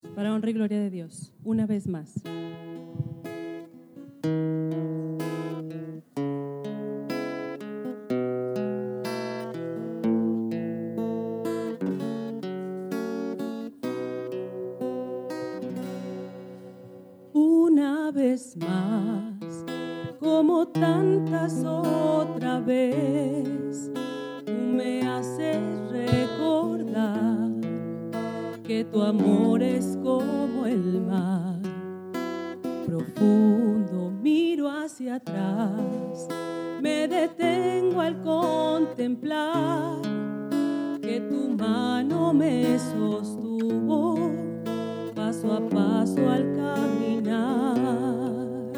Para honra y gloria de Dios, una vez más. Una vez más, como tantas otra vez, tú me haces recordar que tu amor es como el mar, profundo, miro hacia atrás, me detengo al contemplar que tu mano me sostuvo paso a paso al caminar.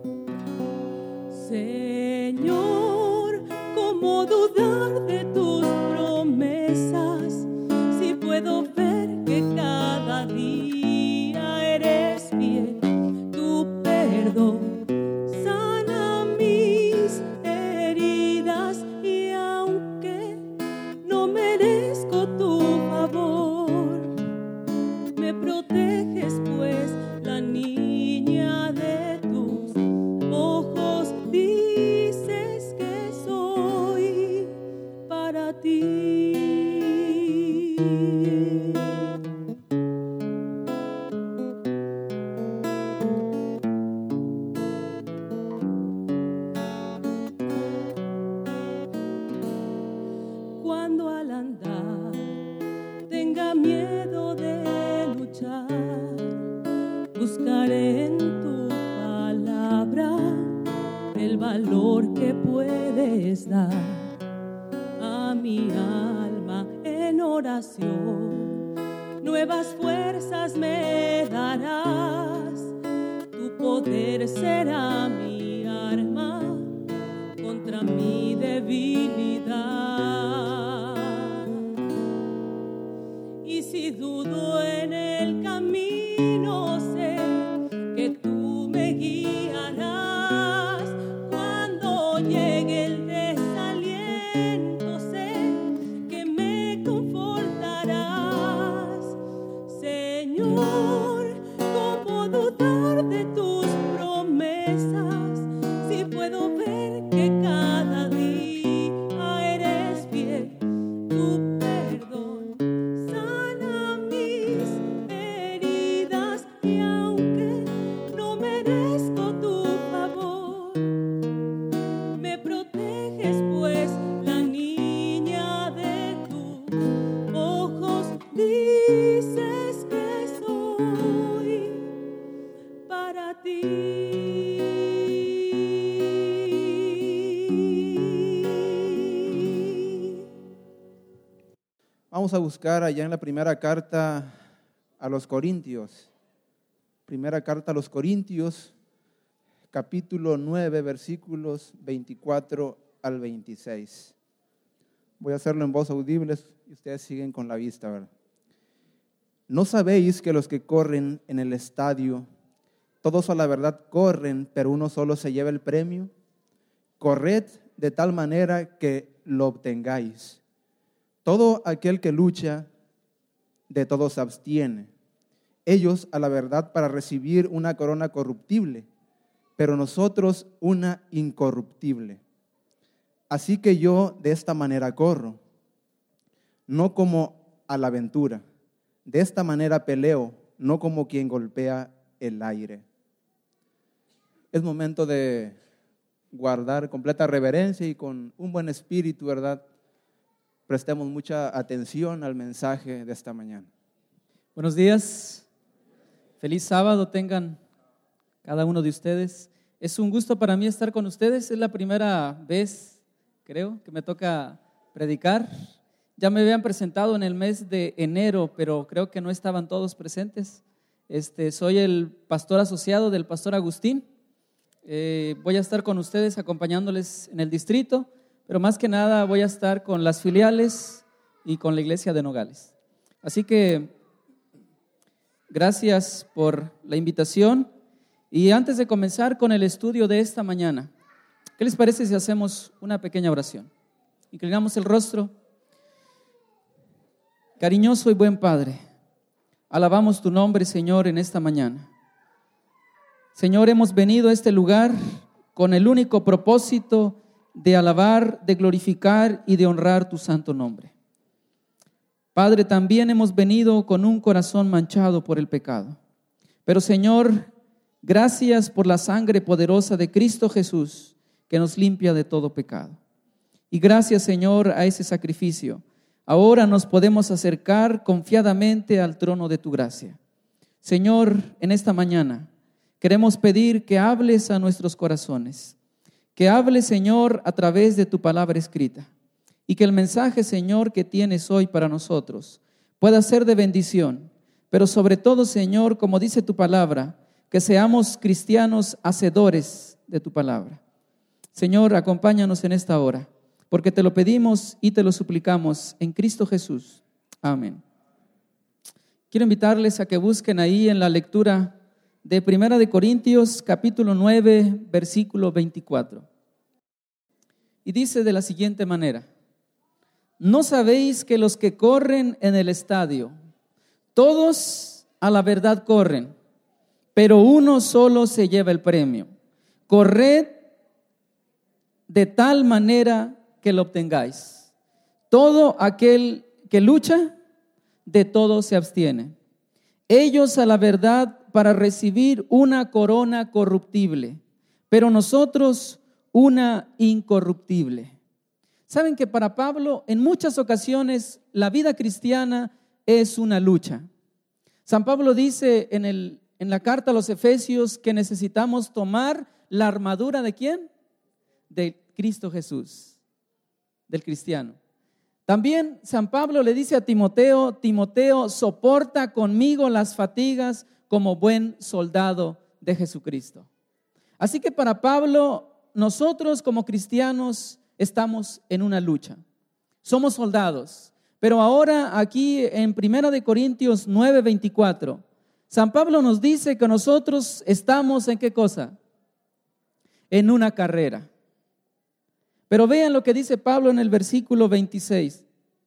Señor, ¿cómo dudar de tus promesas si puedo ver que cada día eres fiel? Tu perdón sana mis heridas y aunque no merezco tu favor, me proteges pues la niña de tus ojos dices que soy para ti. Cuando al andar tenga miedo de luchar, buscaré en tu palabra el valor que puedes dar a mi alma en oración. Nuevas fuerzas me darás, tu poder será mi arma contra mi debilidad. Y si dudo en el camino, sé que tú me guiarás. Cuando llegue el desaliento, sé que me confortarás. Señor, ¿cómo dudar de tus promesas si puedo ver que cada día eres fiel? Tu perdón sana mis heridas y aunque no merezco tu favor, me proteges pues la niña de tus ojos dices que soy para ti. Vamos a buscar allá en la primera carta a los Corintios. Primera carta a los Corintios, capítulo 9, versículos 24 al 26. Voy a hacerlo en voz audible y ustedes siguen con la vista, ¿verdad? ¿No sabéis que los que corren en el estadio, todos a la verdad corren, pero uno solo se lleva el premio? Corred de tal manera que lo obtengáis. Todo aquel que lucha, de todo se abstiene. Ellos a la verdad para recibir una corona corruptible, pero nosotros una incorruptible. Así que yo de esta manera corro, no como a la aventura. De esta manera peleo, no como quien golpea el aire. Es momento de guardar completa reverencia y con un buen espíritu, ¿verdad? Prestemos mucha atención al mensaje de esta mañana. Buenos días, feliz sábado tengan cada uno de ustedes. Es un gusto para mí estar con ustedes, es la primera vez, creo, que me toca predicar. Ya me habían presentado en el mes de enero, pero creo que no estaban todos presentes. Soy el pastor asociado del pastor Agustín. Voy a estar con ustedes acompañándoles en el distrito, pero más que nada voy a estar con las filiales y con la iglesia de Nogales. Así que gracias por la invitación. Y antes de comenzar con el estudio de esta mañana, ¿qué les parece si hacemos una pequeña oración? Inclinamos el rostro. Cariñoso y buen Padre, Alabamos tu nombre, Señor, en esta mañana. Señor, hemos venido a este lugar con el único propósito de alabar, de glorificar y de honrar tu santo nombre. Padre, también hemos venido con un corazón manchado por el pecado. Pero, Señor, gracias por la sangre poderosa de Cristo Jesús que nos limpia de todo pecado. Y gracias, Señor, a ese sacrificio, ahora nos podemos acercar confiadamente al trono de tu gracia. Señor, en esta mañana queremos pedir que hables a nuestros corazones, que hables, Señor, a través de tu palabra escrita, y que el mensaje, Señor, que tienes hoy para nosotros pueda ser de bendición, pero sobre todo, Señor, como dice tu palabra, que seamos cristianos hacedores de tu palabra. Señor, acompáñanos en esta hora, porque te lo pedimos y te lo suplicamos en Cristo Jesús. Amén. Quiero invitarles a que busquen ahí en la lectura de 1 Corintios capítulo 9, versículo 24. Y dice de la siguiente manera: ¿no sabéis que los que corren en el estadio, todos a la verdad corren, pero uno solo se lleva el premio? Corred de tal manera que lo obtengáis. Todo aquel que lucha, de todo se abstiene. Ellos a la verdad para recibir una corona corruptible, pero nosotros una incorruptible. Saben que para Pablo en muchas ocasiones la vida cristiana es una lucha. San Pablo dice en la carta a los Efesios que necesitamos tomar la armadura ¿de quién? De Cristo Jesús, del cristiano. También San Pablo le dice a Timoteo: Timoteo, soporta conmigo las fatigas como buen soldado de Jesucristo. Así que para Pablo, nosotros como cristianos estamos en una lucha. Somos soldados. Pero ahora aquí en 1 Corintios 9, 24, San Pablo nos dice que nosotros estamos ¿en qué cosa? En una carrera. Pero vean lo que dice Pablo en el versículo 26.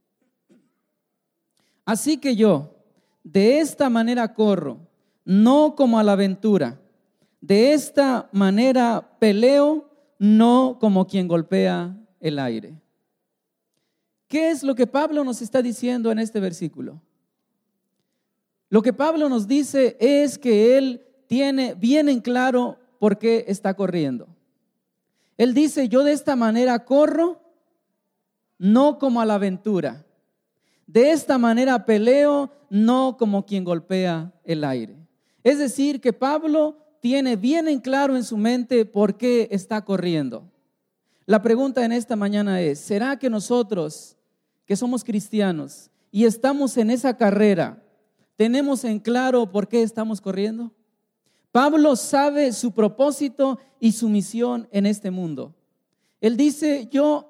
Así que yo, de esta manera corro, no como a la aventura. De esta manera peleo, no como quien golpea el aire. ¿Qué es lo que Pablo nos está diciendo en este versículo? Lo que Pablo nos dice es que él tiene bien en claro por qué está corriendo. Él dice: yo de esta manera corro, no como a la aventura. De esta manera peleo, no como quien golpea el aire. Es decir, que Pablo tiene bien en claro en su mente por qué está corriendo. La pregunta en esta mañana es: ¿será que nosotros, que somos cristianos y estamos en esa carrera, tenemos en claro por qué estamos yo sabe su propósito y su misión en este mundo. Él dice: yo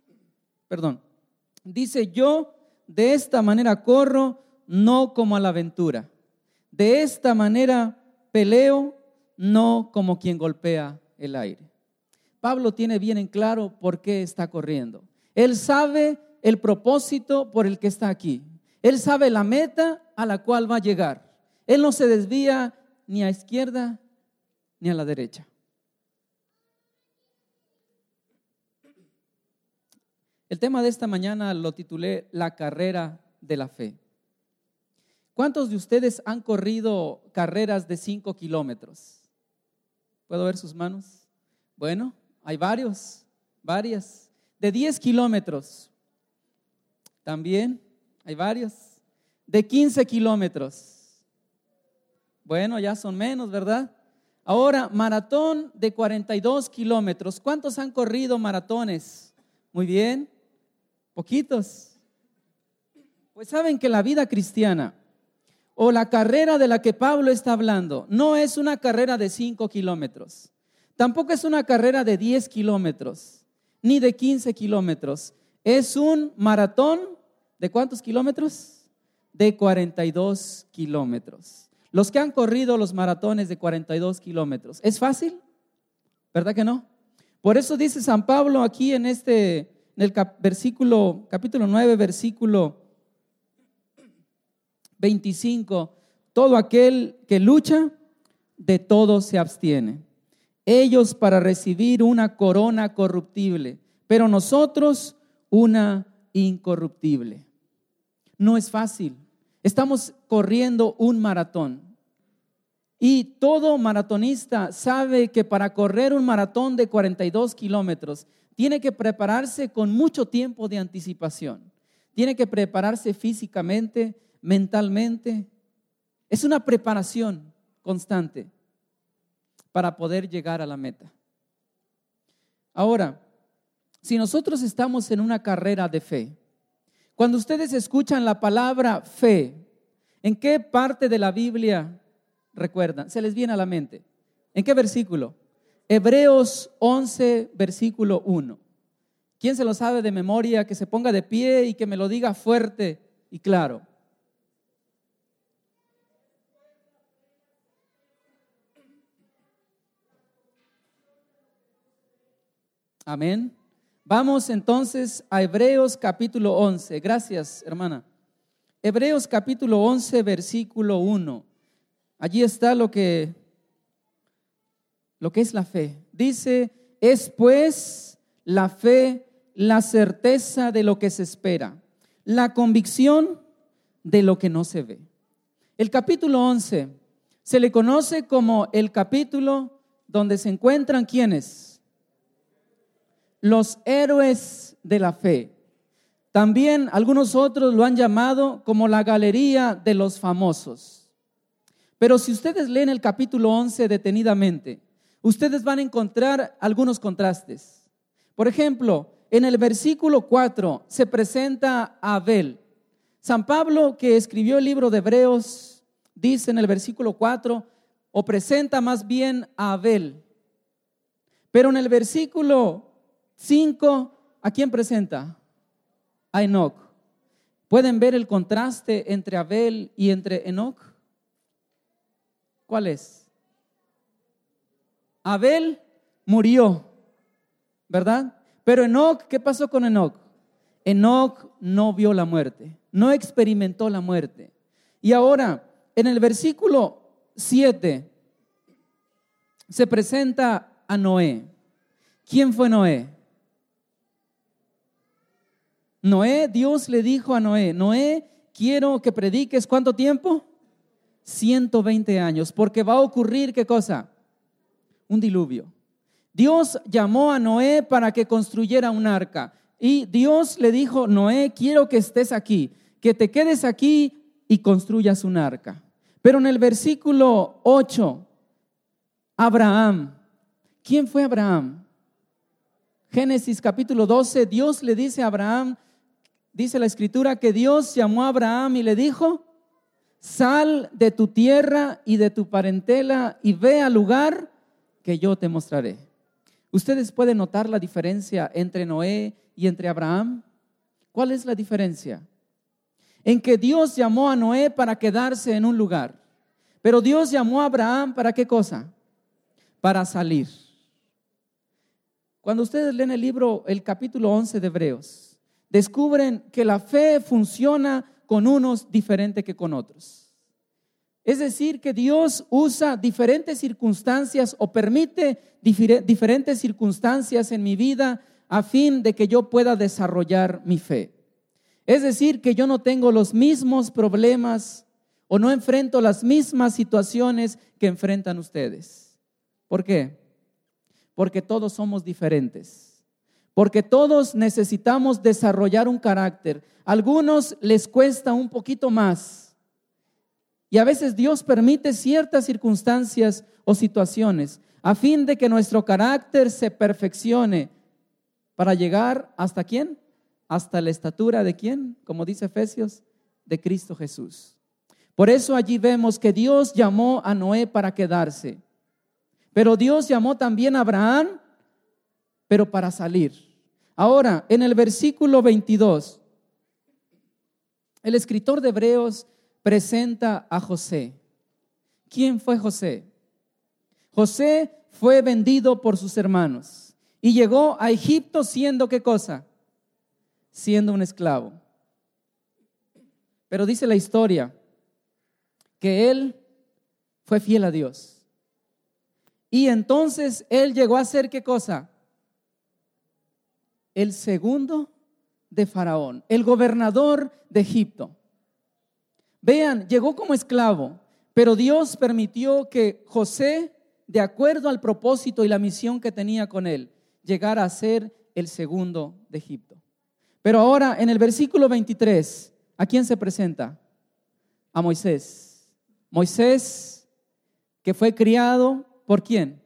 de esta manera corro, no como a la aventura. De esta manera peleo, no como quien golpea el aire. Pablo tiene bien en claro por qué está corriendo. Él sabe el propósito por el que está aquí. Él sabe la meta a la cual va a llegar. Él no se desvía ni a izquierda ni a la derecha. El tema de esta mañana lo titulé La carrera de la fe. ¿Cuántos de ustedes han corrido carreras de 5 kilómetros? ¿Puedo ver sus manos? Bueno, hay varias. De 10 kilómetros. También hay varios. De 15 kilómetros. Bueno, ya son menos, ¿verdad? Ahora, maratón de 42 kilómetros. ¿Cuántos han corrido maratones? Muy bien, poquitos. Pues saben que la vida cristiana o la carrera de la que Pablo está hablando no es una carrera de 5 kilómetros. Tampoco es una carrera de 10 kilómetros, ni de 15 kilómetros. Es un maratón ¿de cuántos kilómetros? De 42 kilómetros. Los que han corrido los maratones de 42 kilómetros, ¿es fácil? ¿Verdad que no? Por eso dice San Pablo aquí en el capítulo 9, versículo 25, todo aquel que lucha, de todo se abstiene. Ellos para recibir una corona corruptible, pero nosotros una incorruptible. No es fácil. Estamos corriendo un maratón. Y todo maratonista sabe que para correr un maratón de 42 kilómetros tiene que prepararse con mucho tiempo de anticipación. Tiene que prepararse físicamente, mentalmente. Es una preparación constante para poder llegar a la meta. Ahora, si nosotros estamos en una carrera de fe, cuando ustedes escuchan la palabra fe, ¿en qué parte de la Biblia recuerdan? Se les viene a la mente. ¿En qué versículo? Hebreos 11, versículo 1. ¿Quién se lo sabe de memoria? Que se ponga de pie y que me lo diga fuerte y claro. Amén. Vamos entonces a Hebreos capítulo 11. Gracias, hermana. Hebreos capítulo 11, versículo 1. Allí está lo que es la fe. Dice, es pues la fe la certeza de lo que se espera, la convicción de lo que no se ve. El capítulo 11 se le conoce como el capítulo donde se encuentran ¿quiénes? Los héroes de la fe. También algunos otros lo han llamado como la galería de los famosos. Pero si ustedes leen el capítulo 11 detenidamente, ustedes van a encontrar algunos contrastes. Por ejemplo, en el versículo 4 se presenta a Abel. San Pablo, que escribió el libro de Hebreos, dice en el versículo 4, o presenta más bien a Abel. Pero en el versículo 5, ¿a quién presenta? A Enoc. ¿Pueden ver el contraste entre Abel y entre Enoc? ¿Cuál es? Abel murió, ¿verdad? Pero Enoc, ¿qué pasó con Enoc? Enoc no vio la muerte, no experimentó la muerte. Y ahora, en el versículo 7, se presenta a Noé. ¿Quién fue Noé? Noé, Dios le dijo a Noé, Noé, quiero que prediques, ¿cuánto tiempo? 120 años, porque va a ocurrir, ¿qué cosa? Un diluvio. Dios llamó a Noé para que construyera un arca. Y Dios le dijo, Noé, quiero que estés aquí, que te quedes aquí y construyas un arca. Pero en el versículo 8, Abraham. ¿Quién fue Abraham? Génesis capítulo 12, Dios le dice a Abraham, dice la escritura que Dios llamó a Abraham y le dijo, sal de tu tierra y de tu parentela y ve al lugar que yo te mostraré. ¿Ustedes pueden notar la diferencia entre Noé y entre Abraham? ¿Cuál es la diferencia? En que Dios llamó a Noé para quedarse en un lugar, pero Dios llamó a Abraham ¿para qué cosa? Para salir. Cuando ustedes leen el libro, el capítulo 11 de Hebreos, descubren que la fe funciona con unos diferente que con otros. Es decir, que Dios usa diferentes circunstancias o permite diferentes circunstancias en mi vida a fin de que yo pueda desarrollar mi fe. Es decir, que yo no tengo los mismos problemas o no enfrento las mismas situaciones que enfrentan ustedes. ¿Por qué? Porque todos somos diferentes. Porque todos necesitamos desarrollar un carácter. A algunos les cuesta un poquito más. Y a veces Dios permite ciertas circunstancias o situaciones a fin de que nuestro carácter se perfeccione para llegar ¿hasta quién? Hasta la estatura de ¿quién? Como dice Efesios, de Cristo Jesús. Por eso allí vemos que Dios llamó a Noé para quedarse. Pero Dios llamó también a Abraham, pero para salir. Ahora, en el versículo 22, el escritor de Hebreos presenta a José. ¿Quién fue José? José fue vendido por sus hermanos y llegó a Egipto siendo ¿qué cosa? Siendo un esclavo. Pero dice la historia que él fue fiel a Dios. Y entonces él llegó a ser, ¿qué cosa? El segundo de Faraón, el gobernador de Egipto. Vean, llegó como esclavo, pero Dios permitió que José, de acuerdo al propósito y la misión que tenía con él, llegara a ser el segundo de Egipto. Pero ahora en el versículo 23, ¿a quién se presenta? A Moisés. Moisés, que fue criado ¿por quién?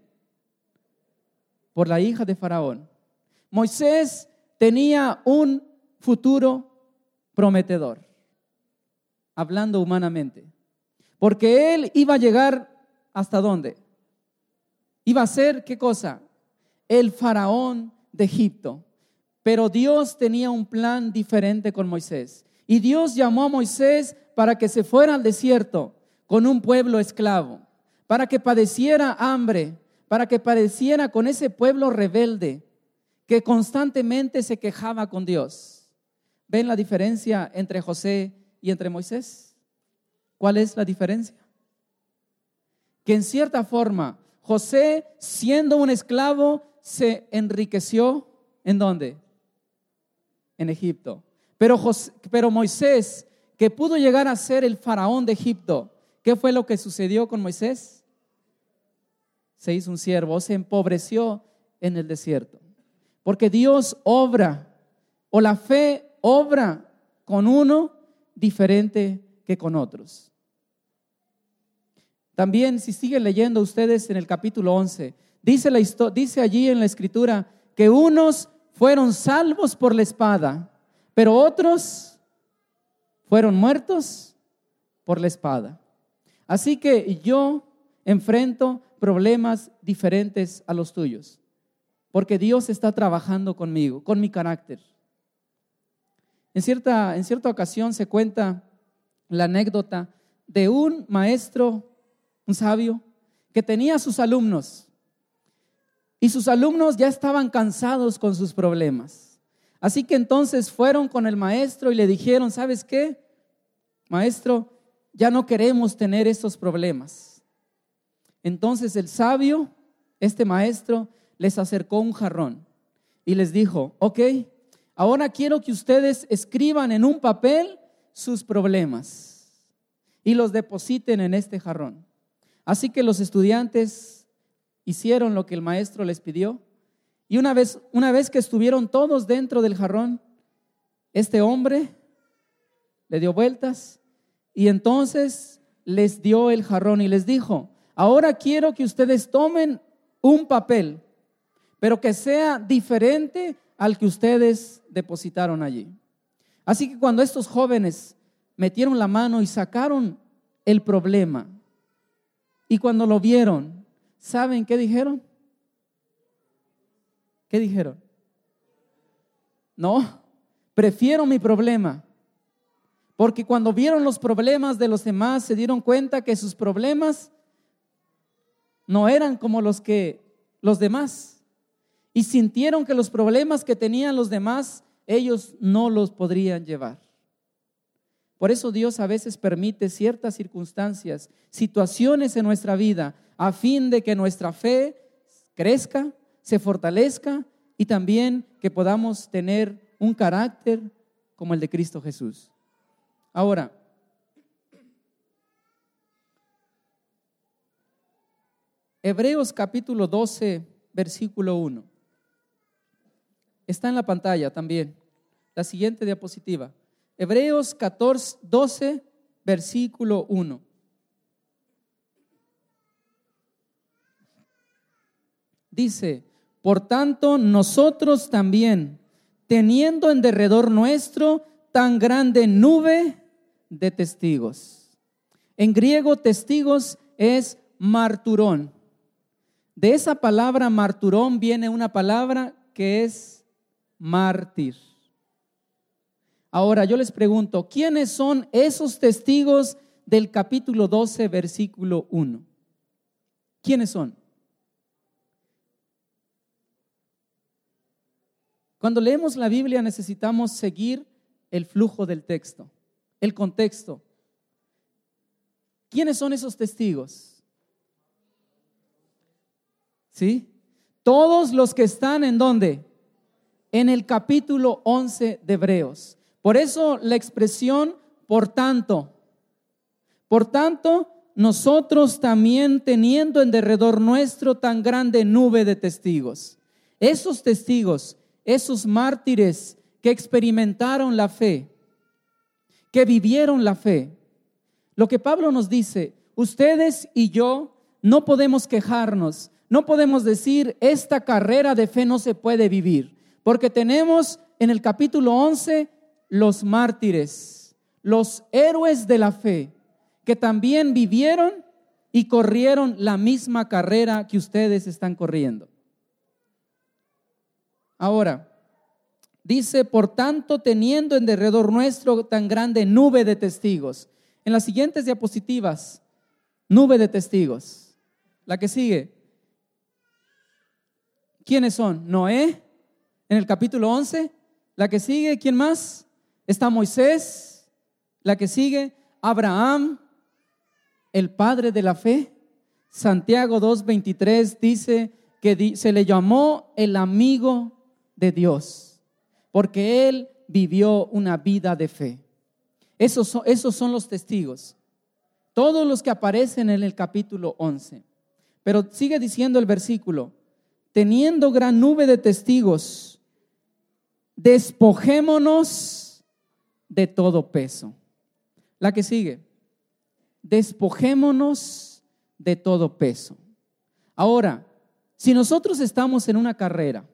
Por la hija de Faraón. Moisés tenía un futuro prometedor, hablando humanamente, porque él iba a llegar ¿hasta dónde? Iba a ser, ¿qué cosa? El faraón de Egipto. Pero Dios tenía un plan diferente con Moisés. Y Dios llamó a Moisés para que se fuera al desierto con un pueblo esclavo, para que padeciera hambre, para que padeciera con ese pueblo rebelde que constantemente se quejaba con Dios. ¿Ven la diferencia entre José y entre Moisés? ¿Cuál es la diferencia? Que en cierta forma José, siendo un esclavo, se enriqueció ¿en dónde? En Egipto. Pero Moisés, que pudo llegar a ser el faraón de Egipto, ¿qué fue lo que sucedió con Moisés? Se hizo un siervo, se empobreció en el desierto. Porque Dios obra, o la fe obra con uno diferente que con otros. También, si siguen leyendo ustedes en el capítulo 11, dice allí en la escritura que unos fueron salvos por la espada, pero otros fueron muertos por la espada. Así que yo enfrento problemas diferentes a los tuyos, porque Dios está trabajando conmigo, con mi carácter. En cierta ocasión se cuenta la anécdota de un maestro, un sabio, que tenía a sus alumnos, y sus alumnos ya estaban cansados con sus problemas. Así que entonces fueron con el maestro y le dijeron, ¿sabes qué? Maestro, ya no queremos tener estos problemas. Entonces el sabio, este maestro, les acercó un jarrón y les dijo, ok, ahora quiero que ustedes escriban en un papel sus problemas y los depositen en este jarrón. Así que los estudiantes hicieron lo que el maestro les pidió, y una vez que estuvieron todos dentro del jarrón, este hombre le dio vueltas y entonces les dio el jarrón y les dijo, ahora quiero que ustedes tomen un papel, pero que sea diferente al que ustedes depositaron allí. Así que cuando estos jóvenes metieron la mano y sacaron el problema, y cuando lo vieron, ¿saben qué dijeron? ¿Qué dijeron? No, prefiero mi problema. Porque cuando vieron los problemas de los demás, se dieron cuenta que sus problemas no eran como los demás. Y sintieron que los problemas que tenían los demás, ellos no los podrían llevar. Por eso Dios a veces permite ciertas circunstancias, situaciones en nuestra vida, a fin de que nuestra fe crezca, se fortalezca y también que podamos tener un carácter como el de Cristo Jesús. Ahora, Hebreos capítulo 12, versículo 1. Está en la pantalla también, la siguiente diapositiva. Hebreos 12, versículo 1. Dice, por tanto, nosotros también, teniendo en derredor nuestro tan grande nube de testigos. En griego, testigos es marturón. De esa palabra marturón viene una palabra que es mártir. Ahora yo les pregunto, ¿quiénes son esos testigos del capítulo 12, versículo 1? ¿Quiénes son? Cuando leemos la Biblia necesitamos seguir el flujo del texto, el contexto. ¿Quiénes son esos testigos? ¿Sí? Todos los que están ¿en dónde? En el capítulo 11 de Hebreos. Por eso la expresión por tanto, nosotros también teniendo en derredor nuestro tan grande nube de testigos. Esos testigos, esos mártires que experimentaron la fe, que vivieron la fe. Lo que Pablo nos dice, ustedes y yo no podemos quejarnos, no podemos decir esta carrera de fe no se puede vivir, porque tenemos en el capítulo 11 los mártires, los héroes de la fe, que también vivieron y corrieron la misma carrera que ustedes están corriendo. Ahora, dice, por tanto, teniendo en derredor nuestro tan grande nube de testigos. En las siguientes diapositivas, nube de testigos. La que sigue. ¿Quiénes son? Noé, en el capítulo 11. La que sigue, ¿quién más? Está Moisés. La que sigue, Abraham, el padre de la fe. Santiago 2:23 dice que se le llamó el amigo de Dios, porque él vivió una vida de fe. Esos son los testigos, todos los que aparecen en el capítulo 11. Pero sigue diciendo el versículo, teniendo gran nube de testigos, despojémonos de todo peso. La que sigue, despojémonos de todo peso. Ahora, si nosotros estamos en una carrera,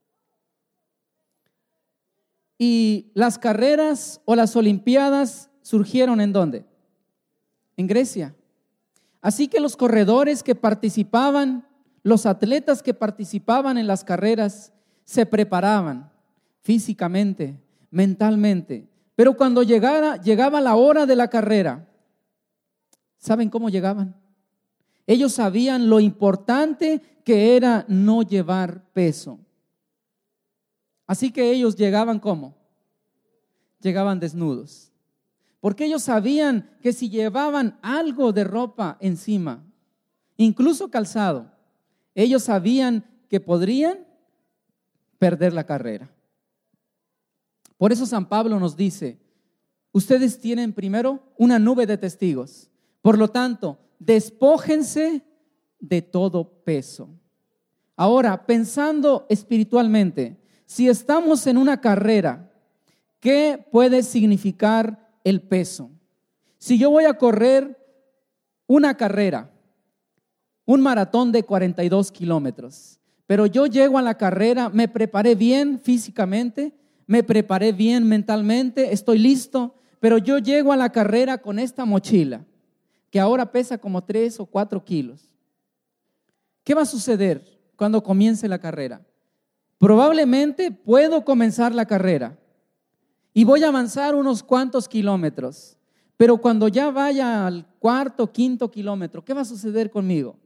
y las carreras o las olimpiadas surgieron ¿en dónde? En Grecia. Así que los corredores que participaban, los atletas que participaban en las carreras, se preparaban físicamente, mentalmente. Pero cuando llegaba la hora de la carrera, ¿saben cómo llegaban? Ellos sabían lo importante que era no llevar peso. Así que ellos llegaban ¿cómo? Llegaban desnudos. Porque ellos sabían que si llevaban algo de ropa encima, incluso calzado, ellos sabían que podrían perder la carrera. Por eso San Pablo nos dice, ustedes tienen primero una nube de testigos. Por lo tanto, despójense de todo peso. Ahora, pensando espiritualmente, si estamos en una carrera, ¿qué puede significar el peso? Si yo voy a correr una carrera, un maratón de 42 kilómetros, pero yo llego a la carrera, me preparé bien físicamente, me preparé bien mentalmente, estoy listo, pero yo llego a la carrera con esta mochila, que ahora pesa como 3 o 4 kilos. ¿Qué va a suceder cuando comience la carrera? Probablemente puedo comenzar la carrera y voy a avanzar unos cuantos kilómetros, pero cuando ya vaya al cuarto, quinto kilómetro, ¿qué va a suceder conmigo?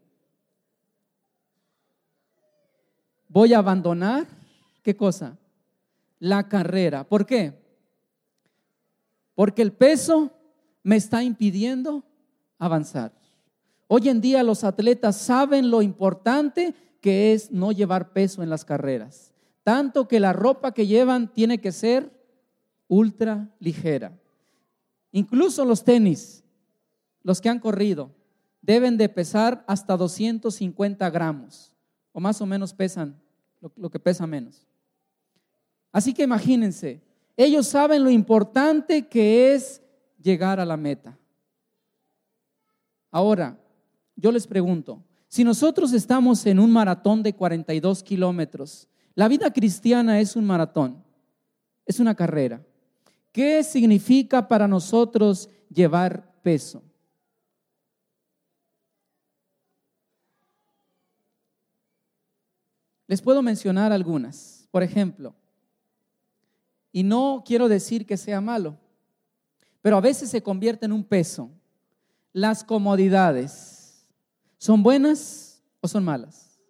Voy a abandonar, ¿qué cosa? La carrera. ¿Por qué? Porque el peso me está impidiendo avanzar. Hoy en día los atletas saben lo importante que es no llevar peso en las carreras, tanto que la ropa que llevan tiene que ser ultra ligera. Incluso los tenis, los que han corrido, deben de pesar hasta 250 gramos, o más o menos pesan lo que pesa menos. Así que imagínense, ellos saben lo importante que es llegar a la meta. Ahora, yo les pregunto, si nosotros estamos en un maratón de 42 kilómetros, la vida cristiana es un maratón, es una carrera. ¿Qué significa para nosotros llevar peso? Les puedo mencionar algunas. Por ejemplo, y no quiero decir que sea malo, pero a veces se convierte en un peso. Las comodidades. ¿Son buenas o son malas?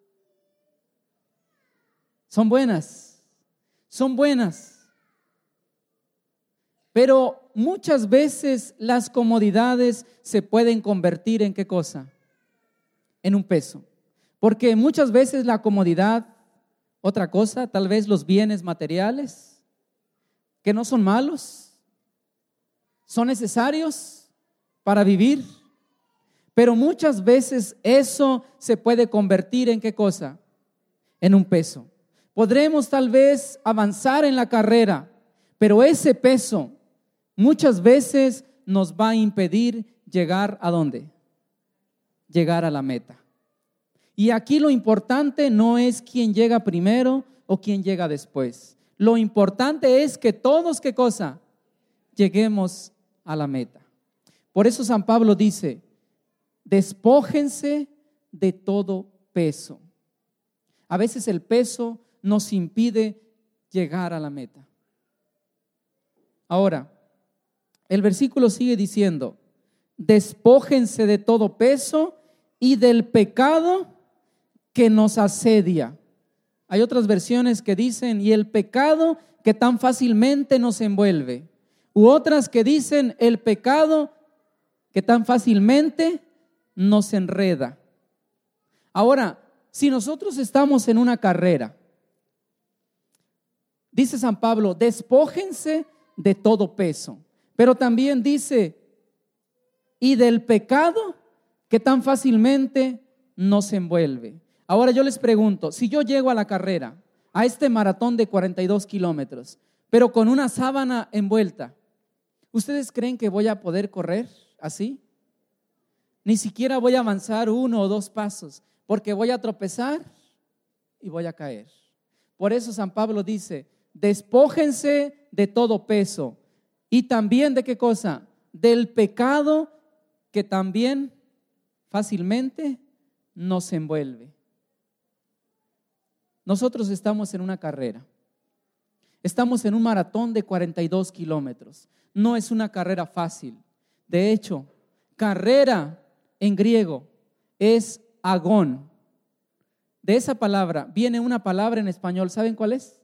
Son buenas. Pero muchas veces las comodidades se pueden convertir ¿en qué cosa? En un peso. Porque muchas veces la comodidad, otra cosa, tal vez los bienes materiales, que no son malos, son necesarios para vivir, pero muchas veces eso se puede convertir ¿en qué cosa? En un peso. Podremos tal vez avanzar en la carrera, pero ese peso muchas veces nos va a impedir llegar ¿a dónde? Llegar a la meta. Y aquí lo importante no es quién llega primero o quién llega después. Lo importante es que todos, ¿qué cosa? Lleguemos a la meta. Por eso San Pablo dice, despójense de todo peso. A veces el peso nos impide llegar a la meta. Ahora, el versículo sigue diciendo, despójense de todo peso y del pecado que nos asedia. Hay otras versiones que dicen, y el pecado que tan fácilmente nos envuelve. U otras que dicen, el pecado que tan fácilmente nos enreda. Ahora, si nosotros estamos en una carrera, dice San Pablo, despójense de todo peso. Pero también dice, y del pecado que tan fácilmente nos envuelve. Ahora yo les pregunto, si yo llego a la carrera, a este maratón de 42 kilómetros, pero con una sábana envuelta, ¿ustedes creen que voy a poder correr así? Ni siquiera voy a avanzar 1 o 2 pasos, porque voy a tropezar y voy a caer. Por eso San Pablo dice, despójense de todo peso. Y también ¿de qué cosa? Del pecado que también fácilmente nos envuelve. Nosotros estamos en una carrera. Estamos en un maratón de 42 kilómetros. No es una carrera fácil. De hecho, carrera en griego es agón. De esa palabra viene una palabra en español. ¿Saben cuál es?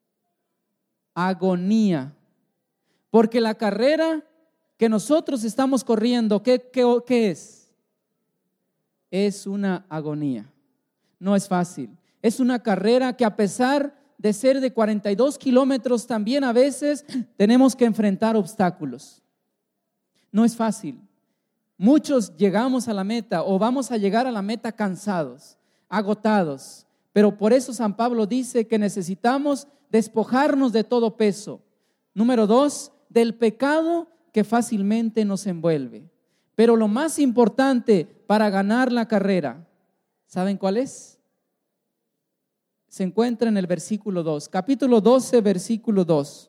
Agonía. Porque la carrera que nosotros estamos corriendo, ¿qué es? Es una agonía. No es fácil. Es una carrera que a pesar de ser de 42 kilómetros, también a veces tenemos que enfrentar obstáculos. No es fácil. Muchos llegamos a la meta o vamos a llegar a la meta cansados, agotados. Pero por eso San Pablo dice que necesitamos despojarnos de todo peso. Número 2, del pecado que fácilmente nos envuelve. Pero lo más importante para ganar la carrera, ¿saben cuál es? Se encuentra en el versículo 2, capítulo 12, versículo 2.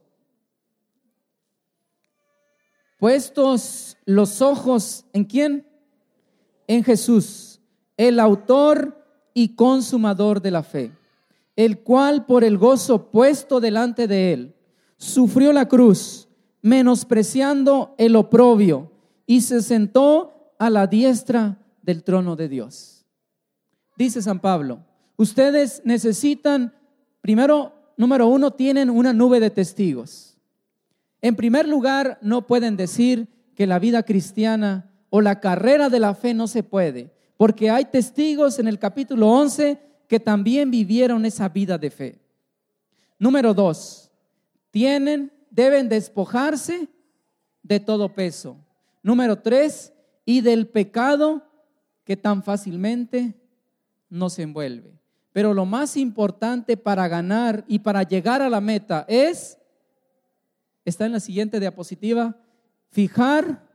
Puestos los ojos, ¿en quién? En Jesús, el autor y consumador de la fe, el cual por el gozo puesto delante de él, sufrió la cruz, menospreciando el oprobio, y se sentó a la diestra del trono de Dios. Dice San Pablo, ustedes necesitan, primero, número 1, tienen una nube de testigos. En primer lugar, no pueden decir que la vida cristiana o la carrera de la fe no se puede, porque hay testigos en el capítulo 11 que también vivieron esa vida de fe. Número 2, deben despojarse de todo peso. Número 3, y del pecado que tan fácilmente nos envuelve. Pero lo más importante para ganar y para llegar a la meta está en la siguiente diapositiva, fijar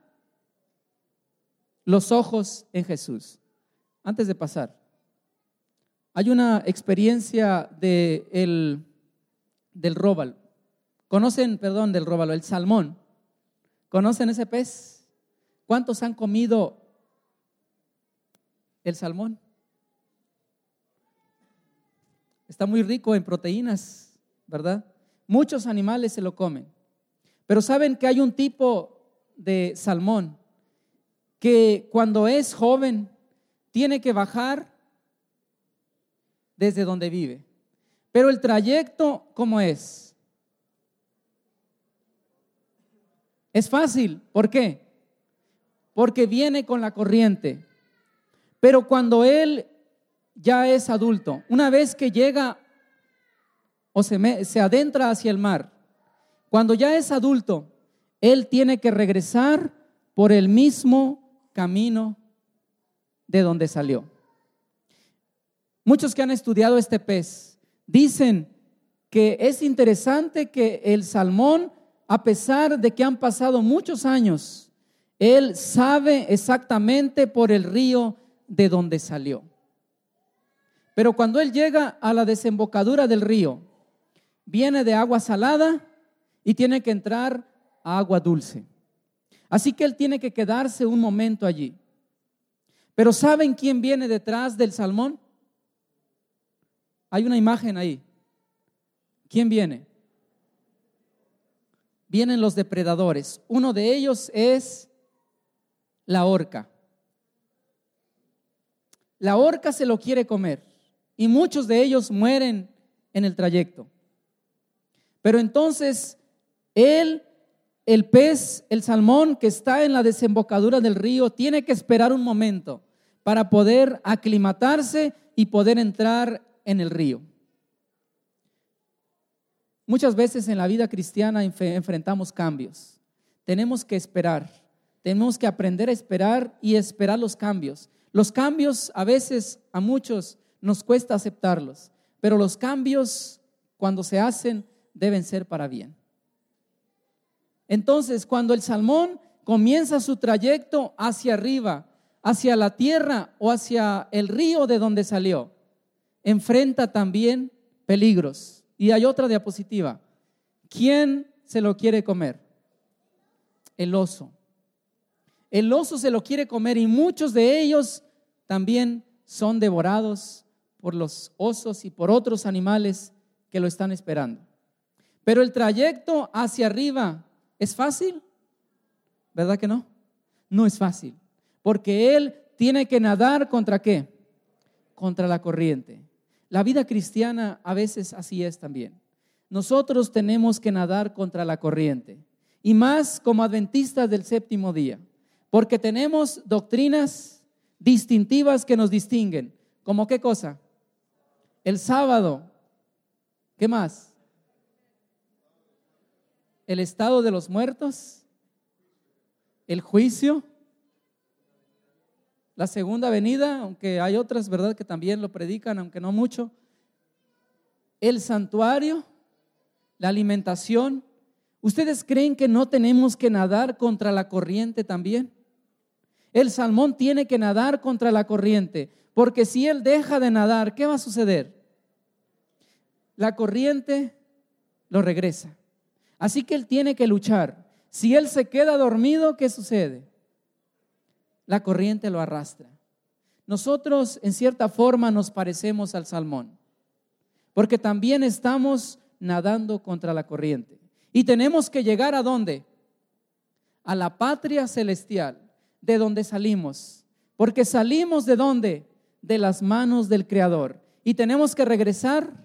los ojos en Jesús. Antes de pasar, hay una experiencia del róbalo. Del róbalo, el salmón. ¿Conocen ese pez? ¿Cuántos han comido el salmón? Está muy rico en proteínas, ¿verdad? Muchos animales se lo comen. Pero saben que hay un tipo de salmón que cuando es joven tiene que bajar desde donde vive. Pero el trayecto, ¿cómo es? Es fácil. ¿Por qué? Porque viene con la corriente. Pero cuando él ya es adulto, una vez que llega o se adentra hacia el mar, cuando ya es adulto, él tiene que regresar por el mismo camino de donde salió. Muchos que han estudiado este pez dicen que es interesante que el salmón, a pesar de que han pasado muchos años, él sabe exactamente por el río de donde salió. Pero cuando él llega a la desembocadura del río, viene de agua salada y tiene que entrar a agua dulce. Así que él tiene que quedarse un momento allí. Pero ¿saben quién viene detrás del salmón? Hay una imagen ahí. ¿Quién viene? Vienen los depredadores. Uno de ellos es la orca. La orca se lo quiere comer y muchos de ellos mueren en el trayecto. Pero entonces el pez, el salmón que está en la desembocadura del río, tiene que esperar un momento para poder aclimatarse y poder entrar en el río. Muchas veces en la vida cristiana enfrentamos cambios. Tenemos que esperar, tenemos que aprender a esperar y esperar los cambios. Los cambios a veces a muchos nos cuesta aceptarlos, pero los cambios cuando se hacen deben ser para bien. Entonces, cuando el salmón comienza su trayecto hacia arriba, hacia la tierra o hacia el río de donde salió, enfrenta también peligros. Y hay otra diapositiva. ¿Quién se lo quiere comer? El oso. El oso se lo quiere comer y muchos de ellos también son devorados por los osos y por otros animales que lo están esperando. Pero el trayecto hacia arriba ¿es fácil? ¿Verdad que no? No es fácil, porque él tiene que nadar ¿contra qué? Contra la corriente. La vida cristiana a veces así es también. Nosotros tenemos que nadar contra la corriente, y más como adventistas del séptimo día, porque tenemos doctrinas distintivas que nos distinguen. ¿Cómo qué cosa? El sábado. ¿Qué más? El estado de los muertos, el juicio, la segunda venida, aunque hay otras, ¿verdad?, que también lo predican, aunque no mucho, el santuario, la alimentación. ¿Ustedes creen que no tenemos que nadar contra la corriente también? El salmón tiene que nadar contra la corriente, porque si él deja de nadar, ¿qué va a suceder? La corriente lo regresa. Así que él tiene que luchar. Si él se queda dormido, ¿qué sucede? La corriente lo arrastra. Nosotros en cierta forma nos parecemos al salmón, porque también estamos nadando contra la corriente. Y tenemos que llegar ¿a dónde? A la patria celestial, de donde salimos. Porque salimos ¿de dónde? De las manos del Creador. Y tenemos que regresar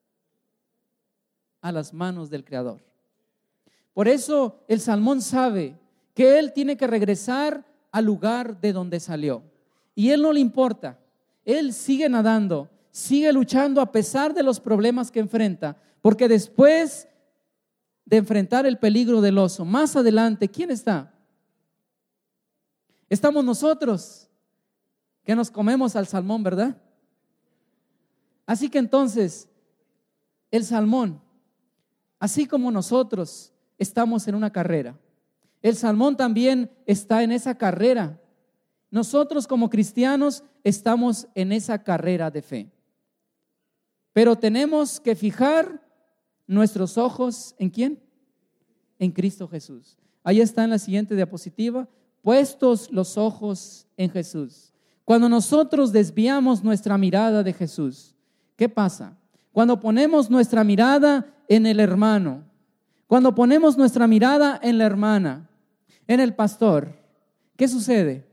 a las manos del Creador. Por eso el salmón sabe que él tiene que regresar al lugar de donde salió. Y él no le importa. Él sigue nadando, sigue luchando a pesar de los problemas que enfrenta. Porque después de enfrentar el peligro del oso, más adelante, ¿quién está? Estamos nosotros, que nos comemos al salmón, ¿verdad? Así que entonces, el salmón, así como nosotros, estamos en una carrera. El salmón también está en esa carrera. Nosotros como cristianos estamos en esa carrera de fe. Pero tenemos que fijar nuestros ojos ¿en quién? En Cristo Jesús. Ahí está en la siguiente diapositiva. Puestos los ojos en Jesús. Cuando nosotros desviamos nuestra mirada de Jesús, ¿qué pasa? Cuando ponemos nuestra mirada en el hermano, cuando ponemos nuestra mirada en la hermana, en el pastor, ¿qué sucede?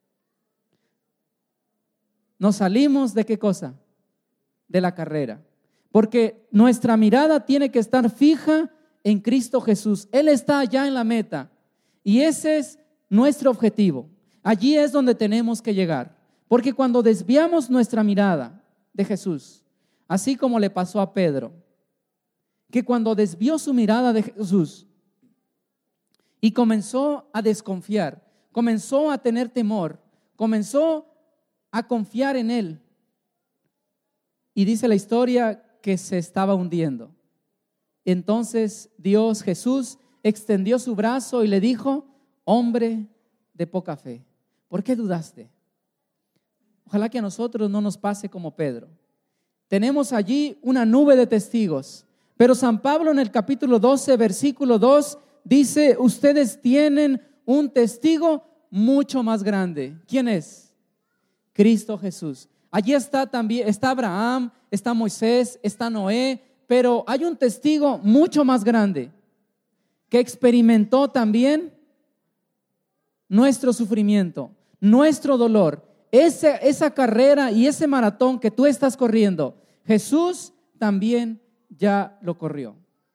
Nos salimos ¿de qué cosa? De la carrera. Porque nuestra mirada tiene que estar fija en Cristo Jesús. Él está allá en la meta. Y ese es nuestro objetivo. Allí es donde tenemos que llegar. Porque cuando desviamos nuestra mirada de Jesús, así como le pasó a Pedro, que cuando desvió su mirada de Jesús y comenzó a desconfiar, comenzó a tener temor, comenzó a confiar en Él, y dice la historia que se estaba hundiendo. Entonces Dios, Jesús, extendió su brazo y le dijo: hombre de poca fe, ¿por qué dudaste? Ojalá que a nosotros no nos pase como Pedro. Tenemos allí una nube de testigos, pero San Pablo en el capítulo 12, versículo 2, dice: ustedes tienen un testigo mucho más grande. ¿Quién es? Cristo Jesús. Allí está también, está Abraham, está Moisés, está Noé, pero hay un testigo mucho más grande que experimentó también nuestro sufrimiento, nuestro dolor, esa carrera y ese maratón que tú estás corriendo. Jesús también ya lo corrió.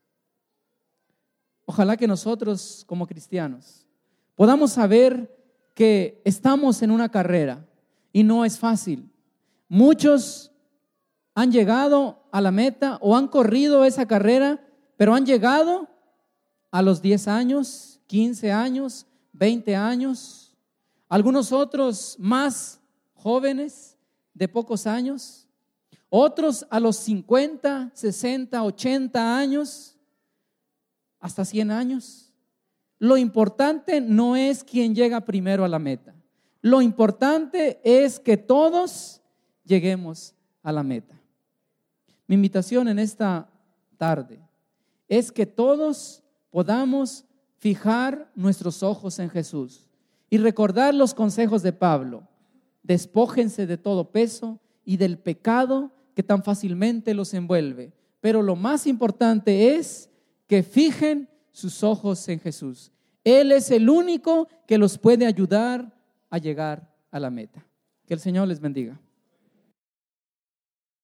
Ojalá que nosotros como cristianos podamos saber que estamos en una carrera y no es fácil. Muchos han llegado a la meta o han corrido esa carrera, pero han llegado a los 10 años, 15 años, 20 años. Algunos otros más jóvenes de pocos años. Otros a los 50, 60, 80 años, hasta 100 años. Lo importante no es quién llega primero a la meta. Lo importante es que todos lleguemos a la meta. Mi invitación en esta tarde es que todos podamos fijar nuestros ojos en Jesús y recordar los consejos de Pablo. Despójense de todo peso y del pecado que tan fácilmente los envuelve. Pero lo más importante es que fijen sus ojos en Jesús. Él es el único que los puede ayudar a llegar a la meta. Que el Señor les bendiga.